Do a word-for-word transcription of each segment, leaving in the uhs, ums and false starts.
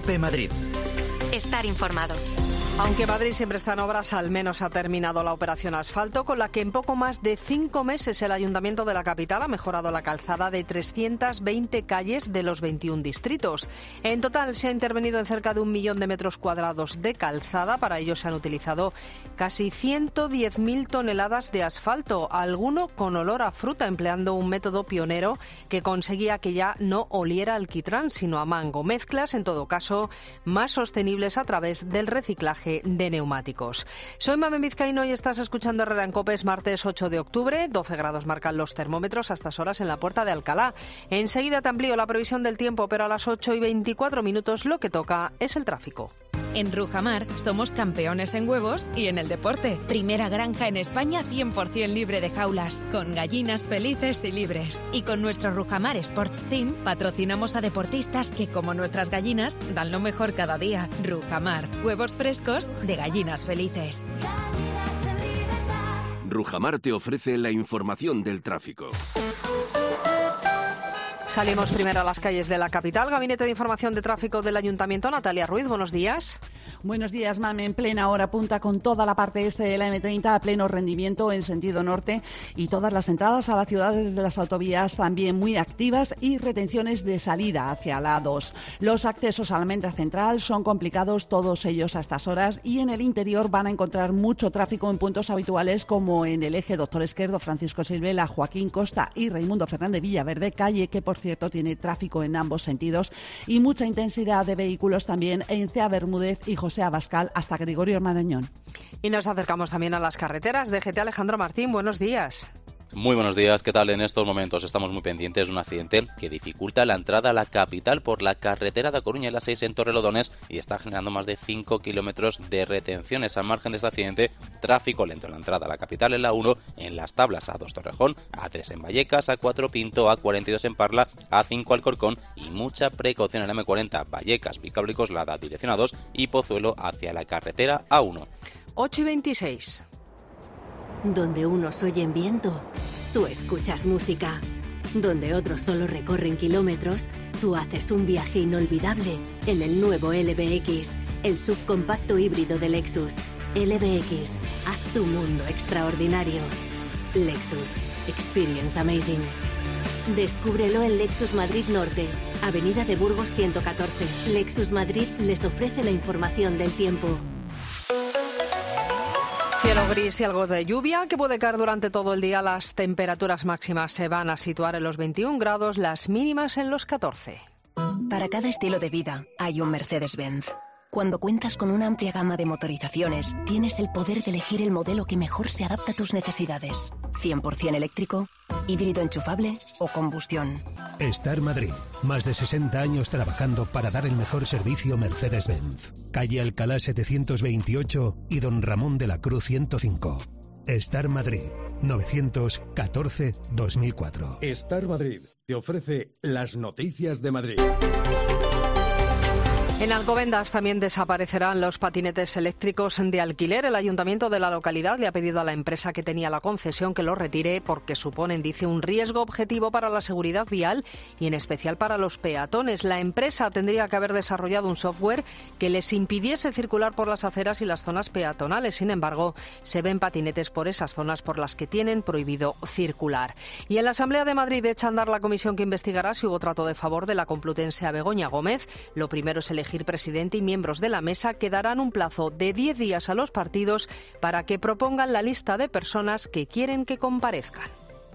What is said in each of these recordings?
COPE Madrid. Estar informado. Aunque Madrid siempre está en obras, al menos ha terminado la operación asfalto, con la que en poco más de cinco meses el Ayuntamiento de la capital ha mejorado la calzada de trescientas veinte calles de los veintiún distritos. En total se ha intervenido en cerca de un millón de metros cuadrados de calzada. Para ello se han utilizado casi ciento diez mil toneladas de asfalto, alguno con olor a fruta, empleando un método pionero que conseguía que ya no oliera a alquitrán, sino a mango. Mezclas, en todo caso, más sostenibles a través del reciclaje de neumáticos. Soy Mamen Vizcaíno y estás escuchando Herrera en COPE. Es martes ocho de octubre, doce grados marcan los termómetros a estas horas en la Puerta de Alcalá. Enseguida te amplío la previsión del tiempo, pero a las ocho y veinticuatro minutos lo que toca es el tráfico. En Rujamar somos campeones en huevos y en el deporte. Primera granja en España cien por ciento libre de jaulas, con gallinas felices y libres. Y con nuestro Rujamar Sports Team patrocinamos a deportistas que, como nuestras gallinas, dan lo mejor cada día. Rujamar, huevos frescos de gallinas felices. Rujamar te ofrece la información del tráfico. Salimos primero a las calles de la capital. Gabinete de Información de Tráfico del Ayuntamiento, Natalia Ruiz, buenos días. Buenos días, Mame. En plena hora punta con toda la parte este de la eme treinta a pleno rendimiento en sentido norte y todas las entradas a la ciudad de las autovías también muy activas y retenciones de salida hacia la A dos. Los accesos a la Almendra Central son complicados, todos ellos a estas horas, y en el interior van a encontrar mucho tráfico en puntos habituales como en el eje Doctor Esquerdo, Francisco Silvela, Joaquín Costa y Raimundo Fernández Villaverde, calle que por cierto tiene tráfico en ambos sentidos, y mucha intensidad de vehículos también en Cea Bermúdez y José Abascal hasta Gregorio Marañón. Y nos acercamos también a las carreteras. D G T Alejandro Martín, buenos días. Muy buenos días, ¿qué tal? En estos momentos estamos muy pendientes de un accidente que dificulta la entrada a la capital por la carretera de Coruña en la seis en Torrelodones y está generando más de cinco kilómetros de retenciones. Al margen de este accidente, tráfico lento en la entrada a la capital en la uno, en las tablas A dos Torrejón, A tres en Vallecas, A cuatro Pinto, A cuarenta y dos en Parla, A cinco Alcorcón y mucha precaución en la eme cuarenta, Vallecas, Vicálvaro y Coslada, dirección A dos y Pozuelo hacia la carretera A uno. ocho y veintiséis. Donde unos oyen viento, tú escuchas música. Donde otros solo recorren kilómetros, tú haces un viaje inolvidable en el nuevo L B X, el subcompacto híbrido de Lexus. L B X, haz tu mundo extraordinario. Lexus, experience amazing. Descúbrelo en Lexus Madrid Norte, Avenida de Burgos ciento catorce. Lexus Madrid les ofrece la información del tiempo. Cielo gris y algo de lluvia que puede caer durante todo el día. Las temperaturas máximas se van a situar en los veintiún grados, las mínimas en los catorce. Para cada estilo de vida hay un Mercedes-Benz. Cuando cuentas con una amplia gama de motorizaciones, tienes el poder de elegir el modelo que mejor se adapta a tus necesidades. cien por ciento eléctrico, híbrido enchufable o combustión. Star Madrid. Más de sesenta años trabajando para dar el mejor servicio Mercedes-Benz. Calle Alcalá setecientos veintiocho y Don Ramón de la Cruz ciento cinco. Star Madrid. novecientos catorce dos mil cuatro. Star Madrid te ofrece las noticias de Madrid. En Alcobendas también desaparecerán los patinetes eléctricos de alquiler. El ayuntamiento de la localidad le ha pedido a la empresa que tenía la concesión que los retire porque suponen, dice, un riesgo objetivo para la seguridad vial y en especial para los peatones. La empresa tendría que haber desarrollado un software que les impidiese circular por las aceras y las zonas peatonales. Sin embargo, se ven patinetes por esas zonas por las que tienen prohibido circular. Y en la Asamblea de Madrid echa a andar la comisión que investigará si hubo trato de favor de la Complutense a Begoña Gómez. Lo primero es elegir presidente y miembros de la mesa, que darán un plazo de diez días a los partidos para que propongan la lista de personas que quieren que comparezcan.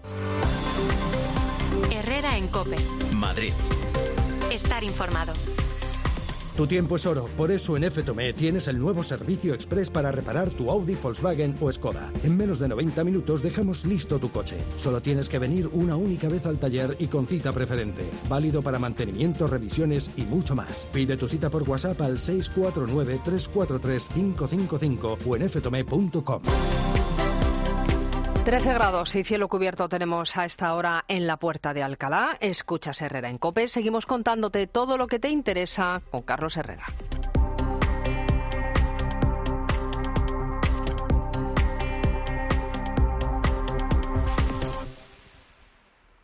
Herrera en COPE. Madrid. Estar informado. Tu tiempo es oro, por eso en F Tomé tienes el nuevo servicio express para reparar tu Audi, Volkswagen o Skoda. En menos de noventa minutos dejamos listo tu coche. Solo tienes que venir una única vez al taller y con cita preferente. Válido para mantenimiento, revisiones y mucho más. Pide tu cita por WhatsApp al seis cuatro nueve, tres cuatro tres, cinco cinco cinco o en f tomé punto com. trece grados y cielo cubierto tenemos a esta hora en la Puerta de Alcalá. Escuchas Herrera en COPE. Seguimos contándote todo lo que te interesa con Carlos Herrera.